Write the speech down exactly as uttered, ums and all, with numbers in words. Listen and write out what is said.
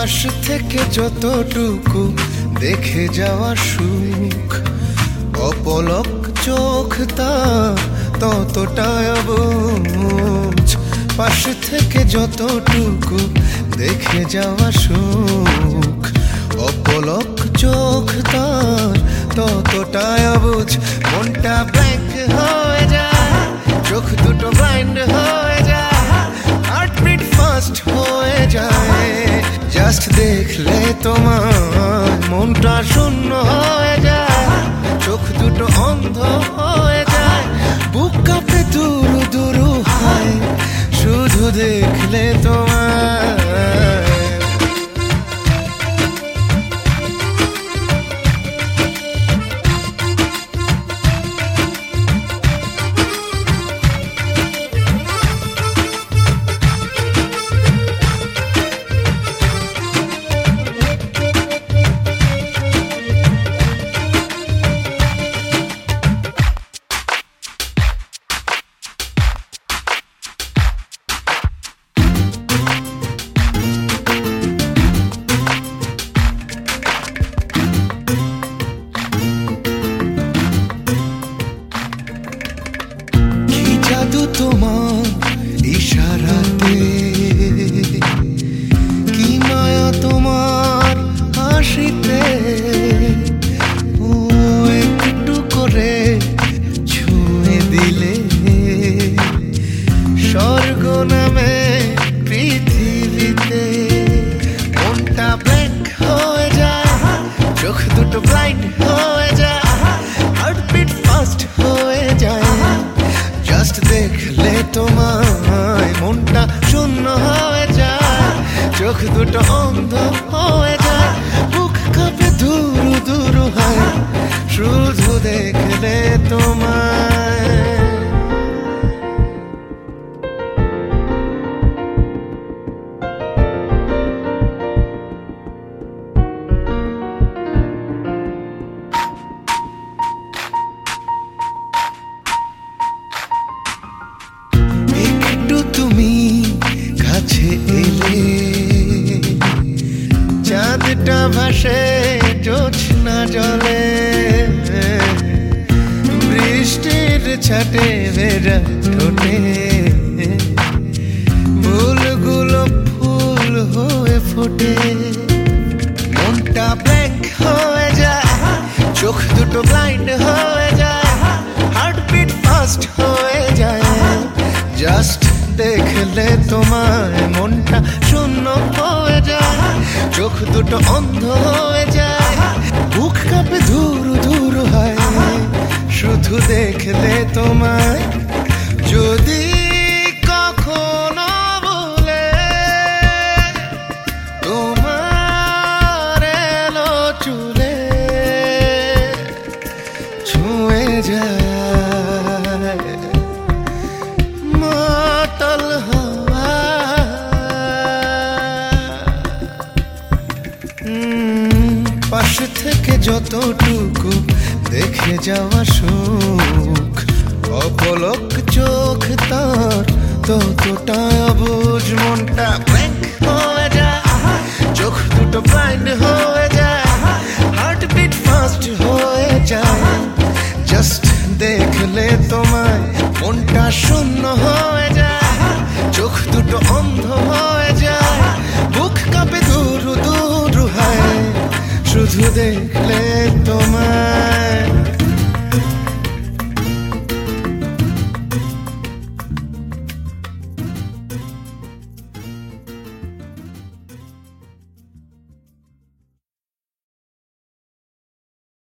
পাশ থেকে যতটুকু দেখে যাওয়া সুখ, অপলক চোখ তার ততটাই অবুঝ। পাশ থেকে যতটুকু দেখে যাওয়া সুখ, অপলক চোখ তার ততটাই অবুঝ। মনটা ব্ল্যাঙ্ক হয়ে যায়, চোখ দুটো ব্লাইন্ড হয়ে যায়, হার্টবিট ফাস্ট হয়ে যায়। জাস্ট দেখলে তোমার মনটা শূন্য হয়ে যায়, চোখ দুটো অন্ধ হয়ে যায়, বুক কাঁপে দুরু দুরু হয় শুধু দেখলে তোমার। জাদু তোমার ইশারাতে, কি মায়া তোমার হাসিতে, ও একটু করে ছুঁয়ে দিলে স্বর্গ নামে পৃথিবীতে। মনটা ব্ল্যাঙ্ক হয়ে যায়, চোখ দুটো ব্লাইন্ড হয়ে যায়, হার্টবিট ফাস্ট হয়ে যায়। জাস্ট দেখলে তোমায় মনটা শূন্য হয়ে যায়, চোখ দুটো অন্ধ হয়ে যায়, বুক কাঁপে দুরু দুরু হয় শুধু দেখলে তোমায়। কাছে এলে চাঁদটা ভাসে জোছনা জলে, বৃষ্টির ছাটে ভেজা ঠোঁটে ফুলগুলো ফুল হয়ে ফোটে। মনটা ব্ল্যাঙ্ক হয়ে যায়, চোখ দুটো ব্লাইন্ড হয়ে যায়, হার্টবিট ফাস্ট হয়ে যায়। জাস্ট দেখলে তোমায় মনটা শূন্য হয়ে যায়, চোখ দুটো অন্ধ হয়ে যায়, বুক কাঁপে ধুরু ধুরু হয় শুধু দেখলে তোমায়। যদি কখনো বলে তোমার এলো চুলে ছুঁয়ে যায় মাতাল হাওয়া, পাশ থেকে যতটুকু দেখে যাওয়া সুখ, অপলক চোখ তার ততটা অবুঝ। মনটা ব্ল্যাঙ্ক হয়ে যায়, চোখ দুটো ব্লাইন্ড হয়ে যায়, হার্টবিট ফাস্ট হয়ে যায়। জাস্ট দেখলে তোমায় মনটা শূন্য হয়ে যায়, চোখ দুটো অন্ধ হয়ে যায়, বুক কাঁপে দুরু দুরু হয় শুধু দেখলে তোমায়।